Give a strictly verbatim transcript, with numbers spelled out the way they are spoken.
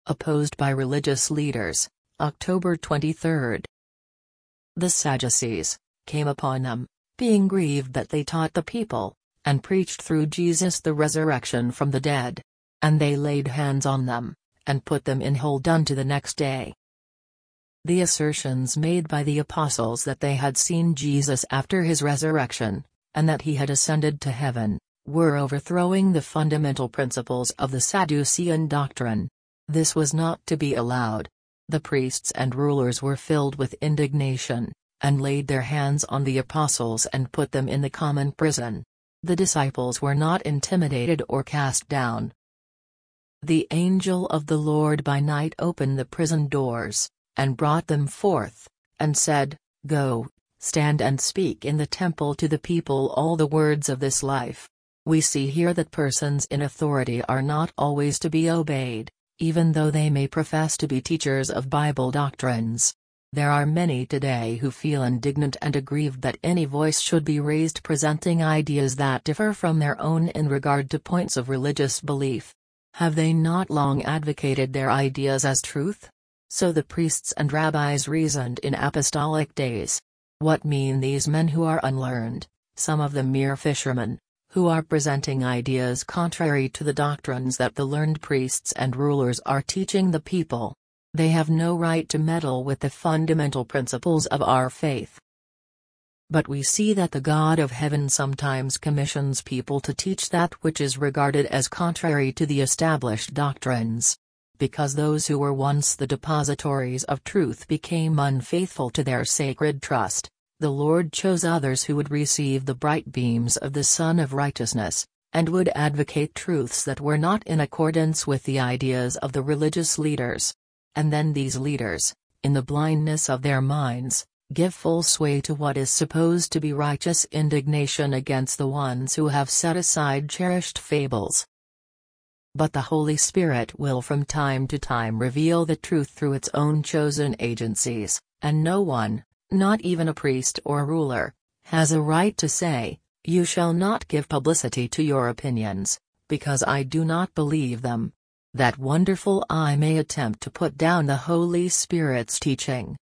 opposed by religious leaders, October twenty-third. The Sadducees came upon them, being grieved that they taught the people, and preached through Jesus the resurrection from the dead. And they laid hands on them, and put them in hold unto the next day. The assertions made by the apostles that they had seen Jesus after his resurrection, and that he had ascended to heaven, were overthrowing the fundamental principles of the Sadducean doctrine. This was not to be allowed. The priests and rulers were filled with indignation, and laid their hands on the apostles and put them in the common prison. The disciples were not intimidated or cast down. The angel of the Lord by night opened the prison doors, and brought them forth, and said, Go, stand and speak in the temple to the people all the words of this life. We see here that persons in authority are not always to be obeyed, even though they may profess to be teachers of Bible doctrines. There are many today who feel indignant and aggrieved that any voice should be raised presenting ideas that differ from their own in regard to points of religious belief. Have they not long advocated their ideas as truth? So the priests and rabbis reasoned in apostolic days. What mean these men who are unlearned, some of them mere fishermen, who are presenting ideas contrary to the doctrines that the learned priests and rulers are teaching the people? They have no right to meddle with the fundamental principles of our faith. But we see that the God of heaven sometimes commissions people to teach that which is regarded as contrary to the established doctrines. Because those who were once the depositories of truth became unfaithful to their sacred trust, the Lord chose others who would receive the bright beams of the Sun of Righteousness, and would advocate truths that were not in accordance with the ideas of the religious leaders. And then these leaders, in the blindness of their minds, give full sway to what is supposed to be righteous indignation against the ones who have set aside cherished fables. But the Holy Spirit will from time to time reveal the truth through its own chosen agencies, and no one, not even a priest or ruler, has a right to say, "You shall not give publicity to your opinions, because I do not believe them." That wonderful I may attempt to put down the Holy Spirit's teaching,